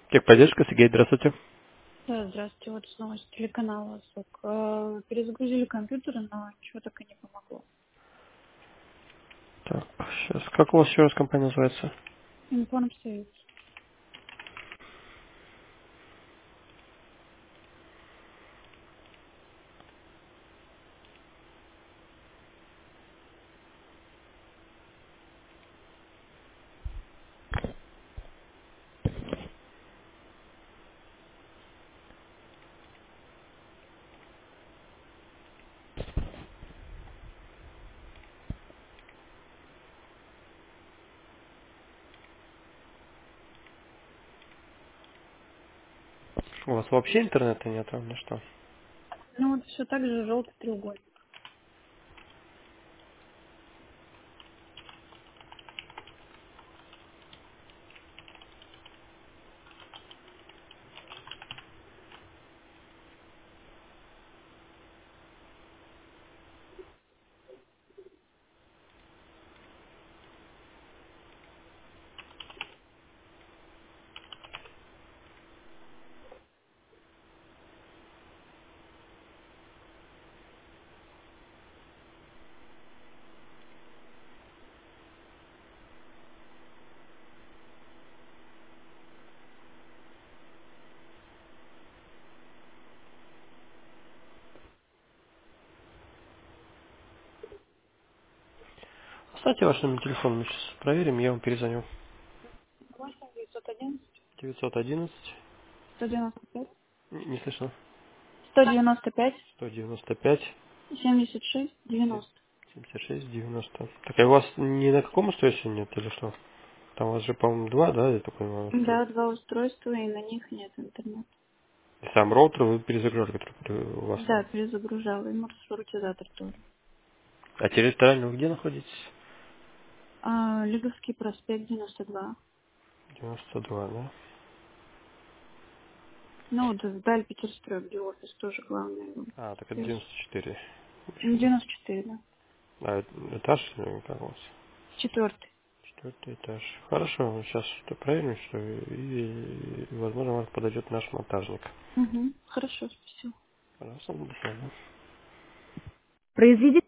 Техподдержка, Сергей, здравствуйте. Да, здравствуйте. Вот снова с телеканала СОК. Перезагрузили компьютер, но ничего так и не помогло. Так, сейчас. Как у вас еще раз компания называется? Информсоюз. У вас вообще интернета нет, а на что? Ну вот все так же желтый треугольник. Оставьте ваш номер телефона, мы сейчас проверим, я вам перезвоню. 8 911, 911 не слышно, 195 195, 195 76 90. 76, 90. Так, а у вас ни на каком устройстве нет или что? Там у вас же, по-моему, два, да, я так понимаю, Да, устройства. два устройства, и на них нет интернета. И сам роутер вы перезагружали, который у вас. Да, перезагружала. И маршрутизатор тоже. А территориально вы где находитесь? Лиговский проспект 92. 92, да? Ну, вот вдаль Питерстрой, где офис тоже главный. А, так это Связь. 94. Ну, Почему? 94, да. А, этаж, как у вас? Четвертый. Четвертый этаж. Хорошо, сейчас что проверим, что возможно, вам подойдет наш монтажник. Угу. Хорошо, спасибо. Хорошо, до свидания. Произведите